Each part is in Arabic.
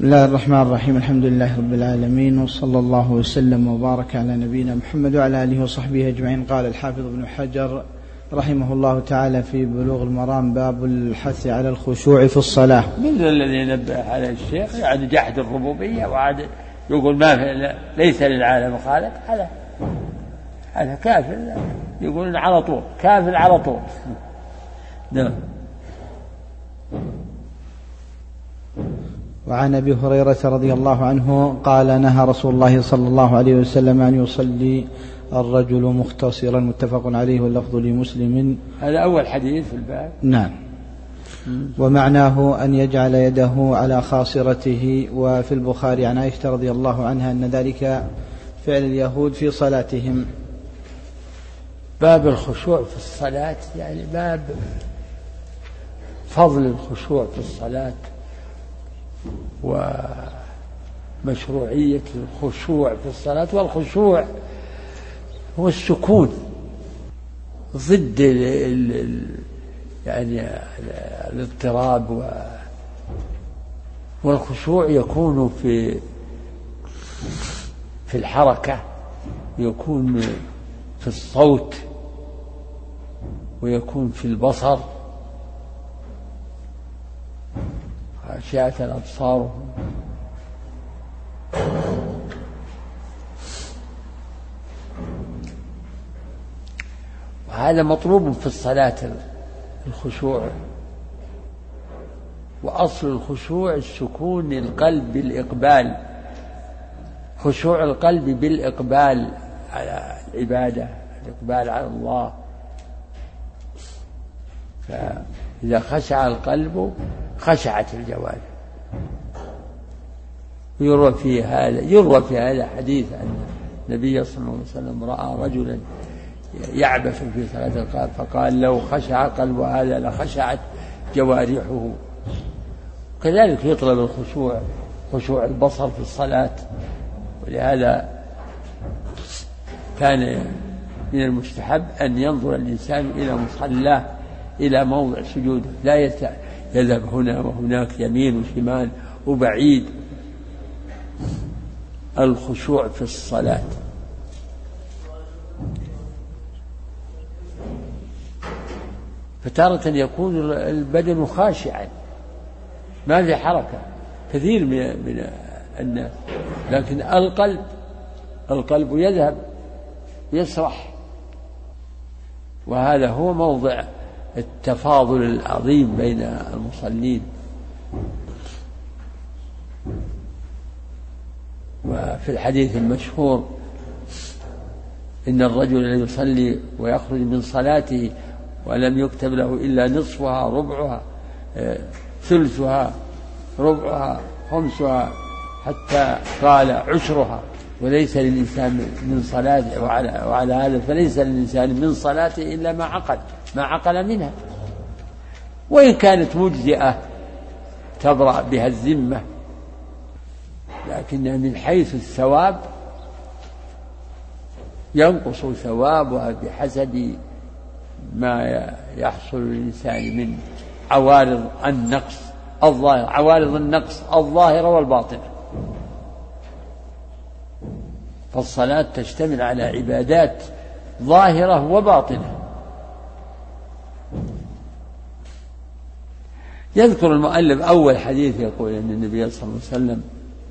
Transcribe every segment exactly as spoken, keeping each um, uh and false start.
بسم الله الرحمن الرحيم. الحمد لله رب العالمين، وصلى الله وسلم وبارك على نبينا محمد وعلى آله وصحبه أجمعين. قال الحافظ ابن حجر رحمه الله تعالى في بلوغ المرام: باب الحث على الخشوع في الصلاة. من الذي نبه على الشيخ يعني جحد الربوبية وعاد يقول ما في ليس للعالم خالق، هذا هذا كافر، يقول على طول كافر على طول. نعم. وعن أبي هريرة رضي الله عنه قال: نهى رسول الله صلى الله عليه وسلم أن يصلي الرجل مختصرا، متفق عليه واللفظ لمسلم. هذا أول حديث في الباب. نعم. ومعناه أن يجعل يده على خاصرته. وفي البخاري عن عائشة رضي الله عنها أن ذلك فعل اليهود في صلاتهم. باب الخشوع في الصلاة، يعني باب فضل الخشوع في الصلاة ومشروعية الخشوع في الصلاة. والخشوع هو السكون ضد ال ال يعني الاضطراب، والخشوع يكون في في الحركة، يكون في الصوت، ويكون في البصر، خاشعة الأبصار. وهذا مطلوب في الصلاة الخشوع. وأصل الخشوع السكون القلب بالإقبال، خشوع القلب بالإقبال على العبادة، الإقبال على الله. فإذا خشع القلب خشعت الجوارح. يروى في هذا يروى في هذا حديث أن النبي صلى الله عليه وسلم رأى رجلا يعبث في صلاة القلب فقال: لو خشع قلب هذا لخشعت جوارحه. كذلك يطلب الخشوع، خشوع البصر في الصلاة. ولهذا كان من المستحب أن ينظر الإنسان إلى مصلاه، إلى موضع سجوده، لا يذهب هنا وهناك يمين وشمال وبعيد. الخشوع في الصلاة. فتارة يكون البدن خاشعا ما في حركة كثير من الناس، لكن القلب القلب يذهب يسرح. وهذا هو موضع التفاضل العظيم بين المصلين. وفي الحديث المشهور: إن الرجل يصلي ويخرج من صلاته ولم يكتب له إلا نصفها، ربعها، ثلثها، ربعها، خمسها، حتى قال عشرها، وليس للإنسان من صلاته. وعلى, وعلى هذا فليس للإنسان من صلاته إلا ما عقل ما عقل منها، وإن كانت مجزئة تبرأ بها الذمة، لكن من حيث الثواب ينقص ثوابها بحسب ما يحصل للإنسان من عوارض النقص الظاهر عوارض النقص الظاهرة والباطنة. فالصلاة تشتمل على عبادات ظاهرة وباطنة. يذكر المؤلف أول حديث يقول أن النبي صلى الله عليه وسلم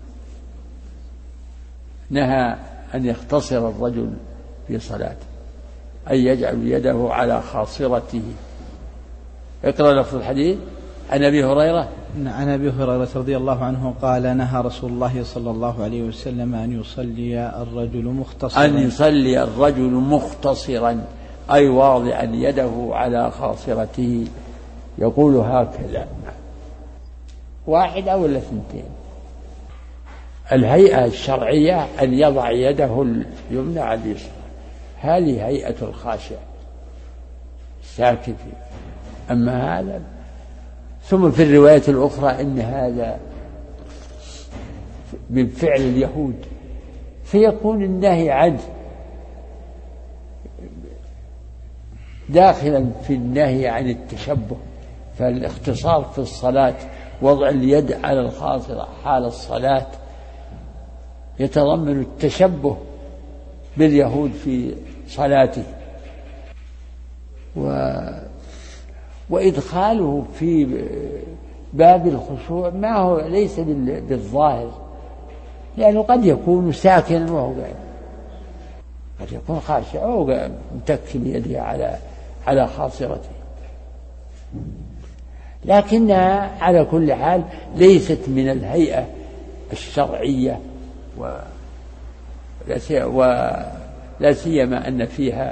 نهى أن يختصر الرجل في صلاته، أن يجعل يده على خاصرته. اقرأ لفظ الحديث. عن أبي هريرة عن أبي هريرة رضي الله عنه قال: نهى رسول الله صلى الله عليه وسلم أن يصلي الرجل مختصرا أن يصلي الرجل مختصرا، أي واضعا يده على خاصرته، يقول هكذا، واحد أو اثنتين. الهيئة الشرعية أن يضع يده اليمنى على اليسرى، هذه هيئة الخاشع الساكت. أما هذا، ثم في الرواية الأخرى إن هذا من فعل اليهود، فيكون النهي عنه داخلا في النهي عن التشبه. فالاختصار في الصلاة وضع اليد على الخاصرة حال الصلاة يتضمن التشبه باليهود في صلاته، و وإدخاله في باب الخشوع ما هو ليس بالظاهر، لأنه قد يكون ساكنا وهو قاعد، قد يكون خاشع وهو متكي بيده على على خاصرته، لكنها على كل حال ليست من الهيئة الشرعية، ولا سيما أن فيها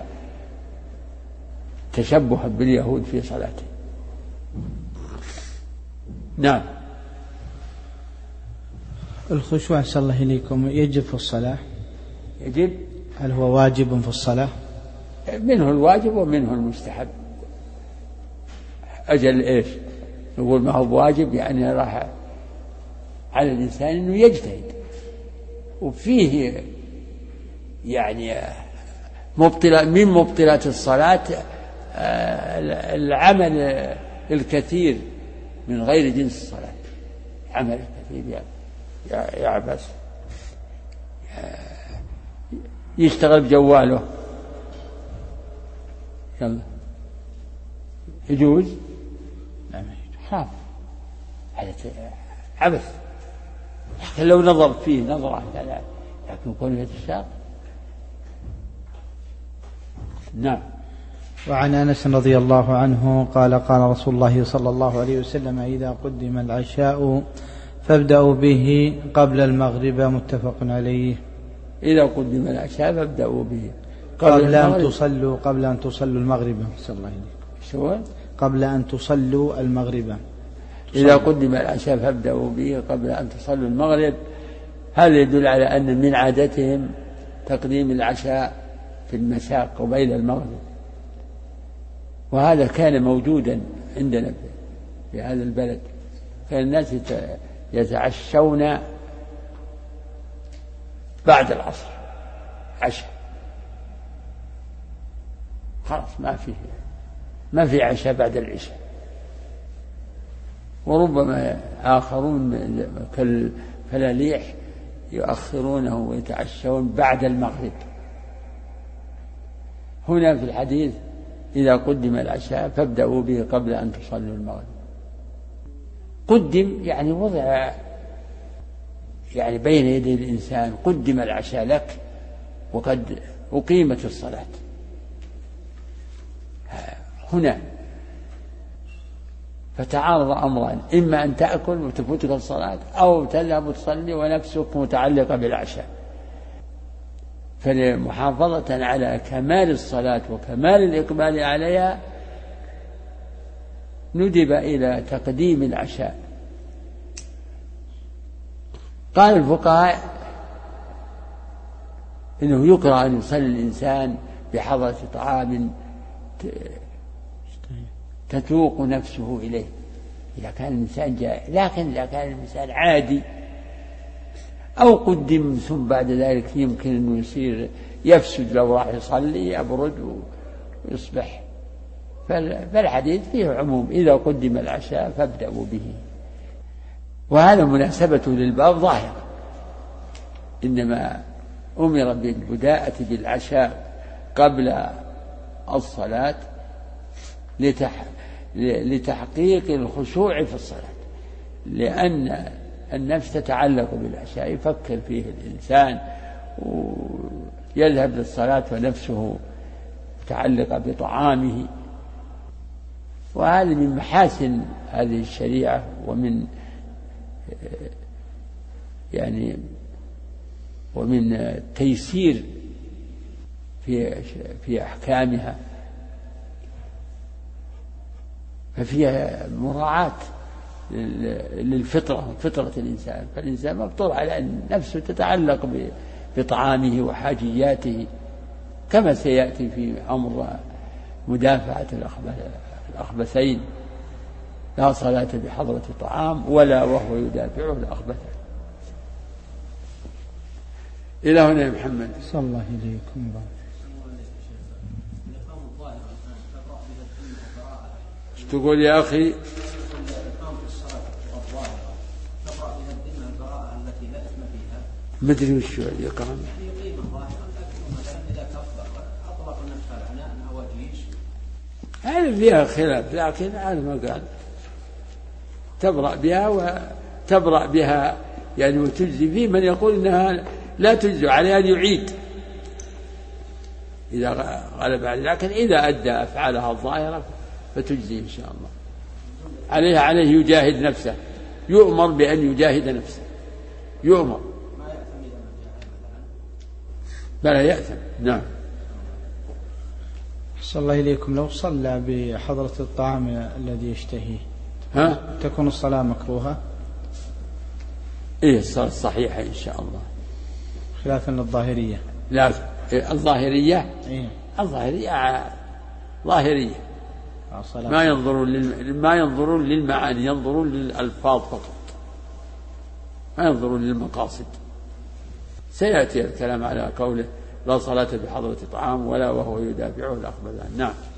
تشبها باليهود في صلاته. نعم. الخشوع صلى الله إليكم يجب في الصلاة؟ يجب. هل هو واجب في الصلاة؟ منه الواجب ومنه المستحب. أجل إيش نقول ما هو واجب؟ يعني راح على الإنسان أنه يجتهد، وفيه يعني مبطلة من مبطلات الصلاة العمل الكثير من غير جنس الصلاة، عمل الكثير يعني يعبس يشتغل بجواله، يلا يجوز؟ لا ما يجوز، حرام، هذا عبث. لكن لو نظر فيه نظرة لكن كونه يتشاغل. نعم. وعن أنس رضي الله عنه قال قال رسول الله صلى الله عليه وسلم إذا قدم العشاء فابدأوا به قبل المغرب، متفق عليه. إذا قدم العشاء فابدأوا به قبل, قبل أن تصلوا قبل أن تصلوا المغرب. صلى الله عليه شو؟ قبل أن تصلوا المغرب. إذا قدم العشاء فابدأوا به قبل أن تصلوا المغرب. هذا يدل على أن من عادتهم تقديم العشاء في المساء قبيل المغرب، وهذا كان موجودا عندنا في هذا البلد. كان الناس يتعشون بعد العصر عشاء، خلاص ما فيه ما في عشاء بعد العشاء. وربما آخرون كالفلاليح يؤخرونه ويتعشون بعد المغرب. هنا في الحديث إذا قدم العشاء فابدأوا به قبل أن تصلوا المغرب. قدم يعني وضع يعني بين يدي الإنسان، قدم العشاء لك وقد أقيمت الصلاة هنا، فتعارض أمران، إما أن تأكل وتفوتك الصلاة أو تذهب تصلي ونفسك متعلقة بالعشاء. فلمحافظة على كمال الصلاة وكمال الإقبال عليها ندب إلى تقديم العشاء. قال الفقهاء إنه يكره أن يصلي الإنسان بحضرة طعام تتوق نفسه إليه إذا كان الإنسان جائع، لكن إذا كان الإنسان عادي أو قدم ثم بعد ذلك يمكن أنه يصير يفسد لو راح يصلي يبرد ويصبح، فالحديث فيه عموم إذا قدم العشاء فابدأوا به. وهذا مناسبته للباب ظاهرة، إنما أمر بالبداءة بالعشاء قبل الصلاة لتحقيق الخشوع في الصلاة، لأن النفس تتعلق بالعشاء، يفكر فيه الإنسان ويذهب للصلاة ونفسه متعلقة بطعامه. وهذا من محاسن هذه الشريعة ومن يعني ومن تيسير في في أحكامها، ففيها مراعاة للفطرة، فطرة الإنسان، فالإنسان مفطور على أن نفسه تتعلق بطعامه وحاجياته، كما سيأتي في أمر مدافعة الأخبثين، لا صلاة بحضرة طعام ولا وهو يدافعه الأخبثين. إلى هنا يا محمد. صلى الله عليكم. تقول يا أخي؟ مدري وش يقرن. هذا فيها خلاف، لكن هذا ما قال تبرأ بها وتبرأ بها يعني وتجزي. فيه من يقول إنها لا تجزي، عليه أن يعيد إذا غلب عليه، لكن إذا أدى أفعالها الظاهرة فتجزي إن شاء الله. عليه عليه يجاهد نفسه، يؤمر بأن يجاهد نفسه، يؤمر بلا يأثم. نعم. صلى الله إليكم، لو صلى بحضرة الطعام الذي يشتهيه ها؟ تكون الصلاة مكروهة؟ إيه الصلاة صحيحة إن شاء الله، خلافا للظاهرية. لا الظاهرية إيه؟ الظاهرية ظاهرية ما ينظرون للم... ما ينظرون للمعاني، ينظرون للألفاظ فقط، ما ينظرون للمقاصد. سيأتي الكلام على قوله لا صلاة بحضرة طعام ولا وهو يدافعه الأخبثان. نعم.